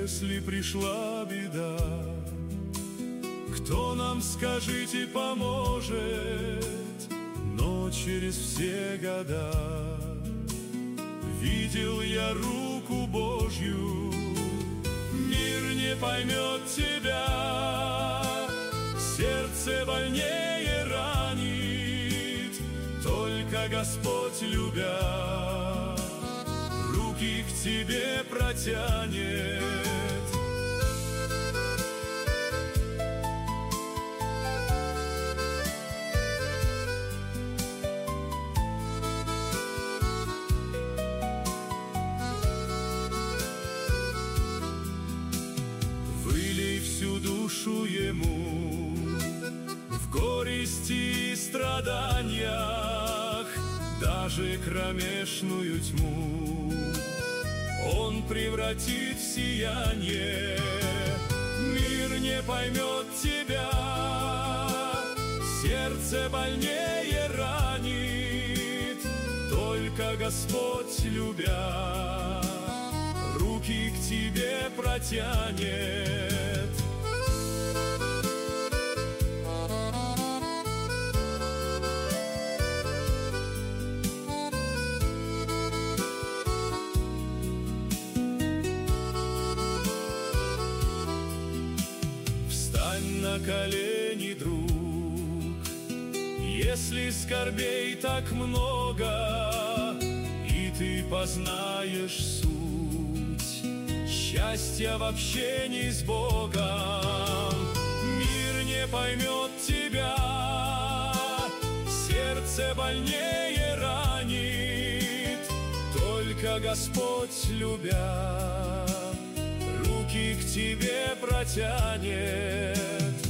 если пришла беда, кто нам, скажите, поможет? Но через все года видел я руку Божью. Мир не поймет тебя, сердце больнее ранит, только Господь, любя, руки к тебе протянет. Вылей всю душу Ему в горести и страданиях, даже кромешную тьму Он превратит в сияние. Мир не поймет тебя, сердце больнее ранит, только Господь, любя, руки к тебе протянет. Встань на колени, друг, если скорбей так много, и ты познаешь суть счастья в общении с Богом. Мир не поймет тебя, сердце больнее ранит, только Господь, любя, руки к тебе протянет.